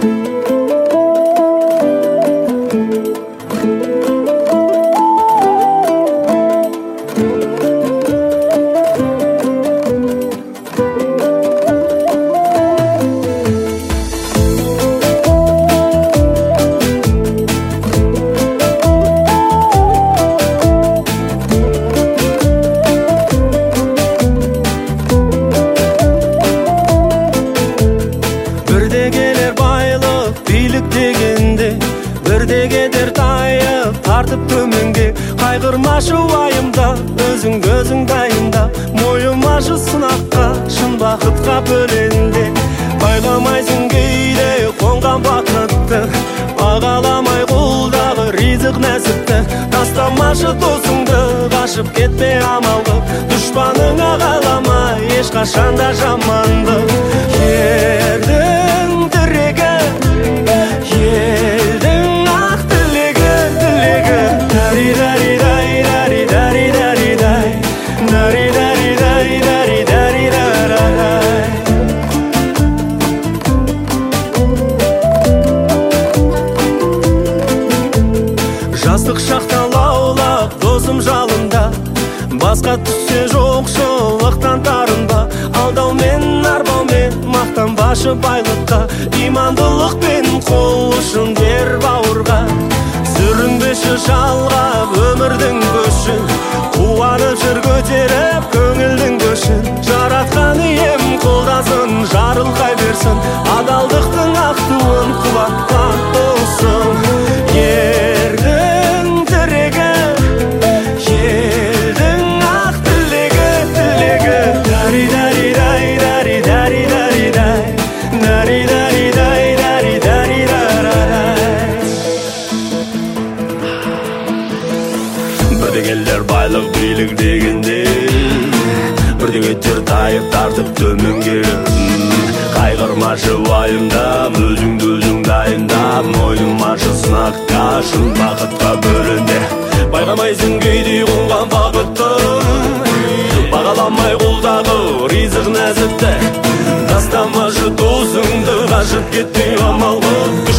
Бірде кетер тайып, тартып төменге. Қайғырмашы уайымда, өзің дайында. Мойымашы сынаққа, шын бақытқа бөленде. Байламайсың кейде қонған бақытты, бағаламай қолдағы ризық нәсіпті. Тастамашы досыңды, қашып кетпе амал қып. Дұшпаныңа қаламай, ешқашанда жаманды. Ердің тірегі, елдің ақ тілегі. Жастық шақта лаулап досым жалында, басқа түссе жоқшылықтан тарынба. Алдаумен арбаумен мақтанбашы байлыққа, имандылықпен қол ұшын бер бауырға. Сүрінбеші жалғап өмірдің көшін, қуанып жүр көтеріп көңілдің көшін. Жаратқан ием қолдасын, жарылқай берсін, адалдықтың ақ туын құлатпақ болсын. Ердің тірегі, елдің ақ тілегі. Бірде келер байлық билік дегенде, бірде кетер тайып тартып төменге. Қайғырмашы уайымдап, өзің дайындап. Мойымашы сынаққа, шын бақытқа бөленде. Байқамайсың кейде қонған бақытты, бағаламай қолдағы ризық нәсіпті. Тастамашы досыңды, қашып кетпей амал қып.